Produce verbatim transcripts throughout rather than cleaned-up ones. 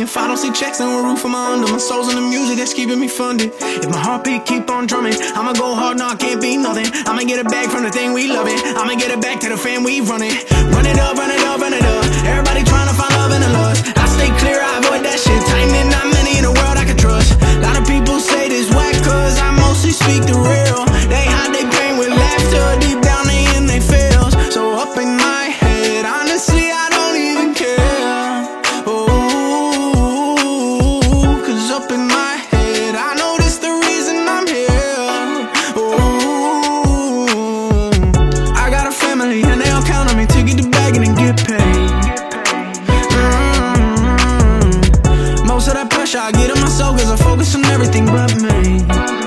If I don't see checks, then we'll roof from under. My soul's in the music that's keeping me funded. If my heartbeat keep on drumming, I'ma go hard, no, I can't be nothing. I'ma get it back from the thing we loving. I'ma get it back to the fan we running. Run it up, run it up, run it up. Everybody trying to find love in the lust. I stay clear, I avoid that shit. Tightening, not many in the world I can trust. A lot of people say this whack, cause I mostly speak the real. They hide their pain with laughter. Deep down they in they feels. So up in my head, honestly I don't even care. Oh, cause up in my head I know this the reason I'm here. Oh, I got a family and they all count on me to get the bag and then get paid. mm-hmm. Most of that pressure I get on myself cause I focus on everything but me.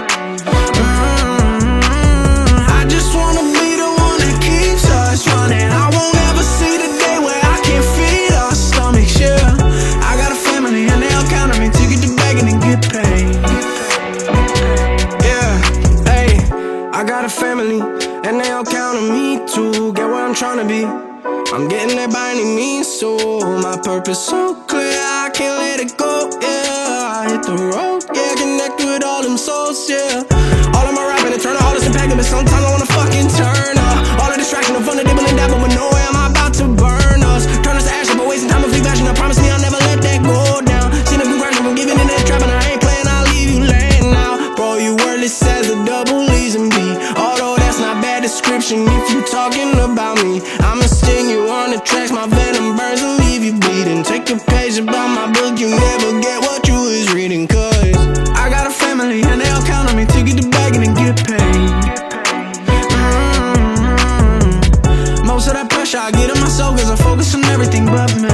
I got a family, and they all count on me to get where I'm trying to be. I'm getting there by any means, so my purpose so clear, I can't let it go, yeah. I hit the road, yeah, connect with all them souls, yeah. All of my rapping, and turn all this impact, but sometimes I wanna fucking turn up. All the distraction, I'm fun to dibble and dabble, but no way am I about to burn us. Turn us to ashes, but wasting time if we passion. I promise me I'll never let that go down. Seen the progression from giving in that trap, and I ain't playing, I'll leave you laying now. Bro, you wordless as a double E's and B. Although that's not bad description if you talking about me. I'ma sting you on the tracks, my venom burns and leave you bleeding. Take a page about my book, you never get what you was reading. Cause I got a family and they all count on me to get the bag and then get paid. mm-hmm. Most of that pressure I get on myself cause I focus on everything but me.